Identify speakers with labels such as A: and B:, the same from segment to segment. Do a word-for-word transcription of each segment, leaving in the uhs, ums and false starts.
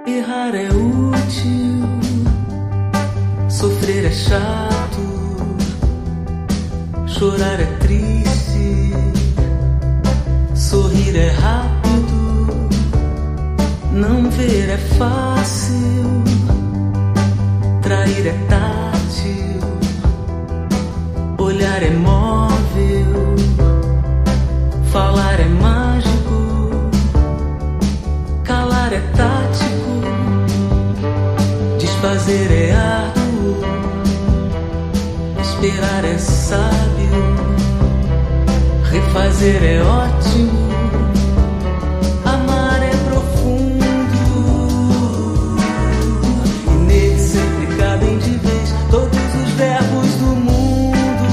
A: Errar é útil, sofrer é chato, chorar é triste, sorrir é rápido, não ver é fácil, trair é tátil, olhar é móvel, falar é mágico, calar é tático, desfazer é árduo, esperar é sábio, refazer é ótimo, amar é profundo, e nele sempre cabem de vez todos os verbos do mundo,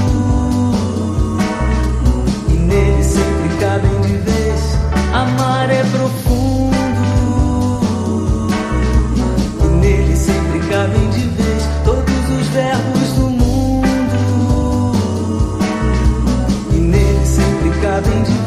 A: e nele sempre cabem de vez, amar é profundo, e nele sempre cabem de vez todos os verbos do mundo, e nele sempre cabem de vez.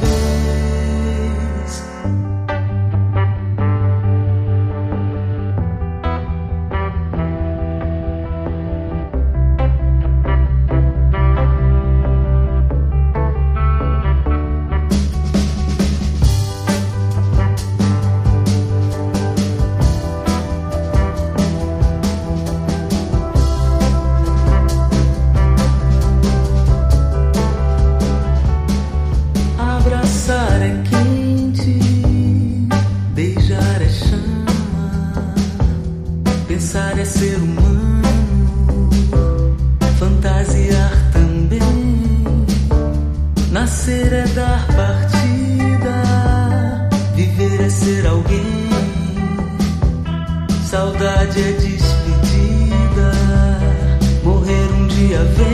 A: Abraçar é quente, beijar é chama, pensar é ser humano, fantasiar também, nascer é dar partida, viver é ser alguém, saudade é despedida, morrer um dia vem.